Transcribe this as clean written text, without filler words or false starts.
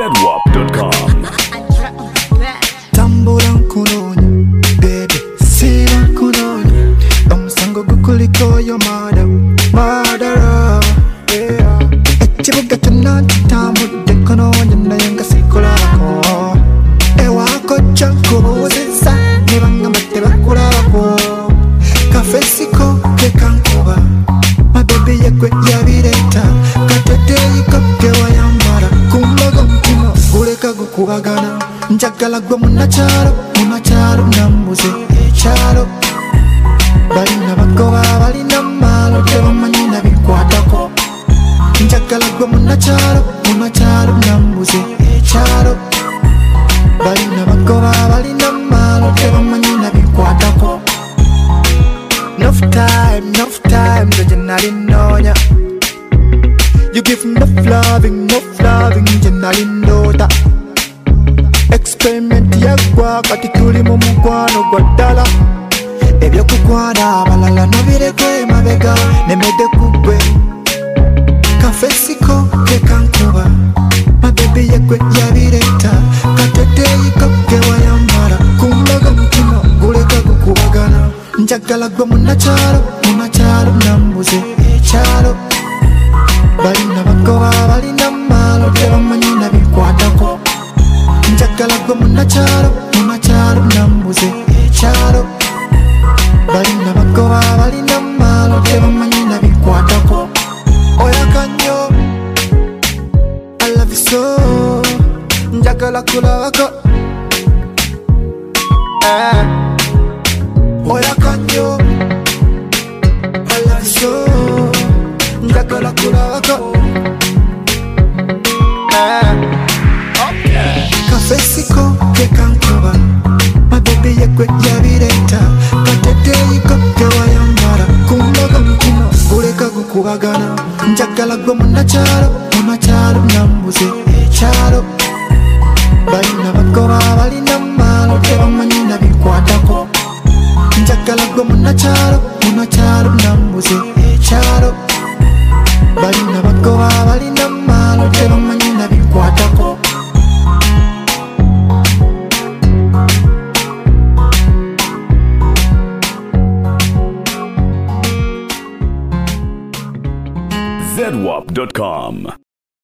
zedwap.com. Tambula nkunonya, baby, siba nkunonya. Omusango gukuliko yo murderer, yeah. Ekibuga kyonna kitambudde nkunonya naye nga sikulabako. Ewaako jja nkubuuzizza ne bangamba tebakulabako. Kafesiko ke kankuba, my baby yegwe yabireeta. Kateteeyiko ke wayambala, kumbaga omutima guleka gukubagana. Njagala gwe munnakyalo nambuze ekyalo. Balina bagoba balina maalo tebamanyi nabikwatako. Njagala gwe munnakyalo nambuze ekyalo. Balina bagoba balina maalo tebamanyi nabikwatako. Enough time gye nali nnoonya. You give me enough loving gye nali ndoota. Experiment yagwa kati tuli mu mukwano gwa ddala. Ebyokukwana abalala nabireke mabega nemedde kugwe. Kafesiko ke kankuba, my baby yegwe yabireeta. Kateteeyiko ke wayambala, kumbaga omutima guleka gukubagana. Njagala gwe munnakyalo nambuze ekyalo. Balina bagoba balina maalo tebamanyi nabikwatako. Njagala gwe munnakyalo nambuze ekyalo. Balina bagoba balina maalo tebamanyi nabikwatako. Oyaka nnyo, I love you so. Njagala kulabako, oyaka nnyo, I love you so. Njagala kulabako, Kafesiko ke kankuba, my baby yegwe yabireeta. Kateteeyiko ke wayambala, kumbaga omutima guleka gukubagana. Njagala gwe munnakyalo nambuze ekyalo. Balina bagoba balina maalo tebamanyi nabikwatako. Njagala gwe munnakyalo nambuze ekyalo. Balina bagoba balina maalo tebamanyi nabikwatako. zedwap.com.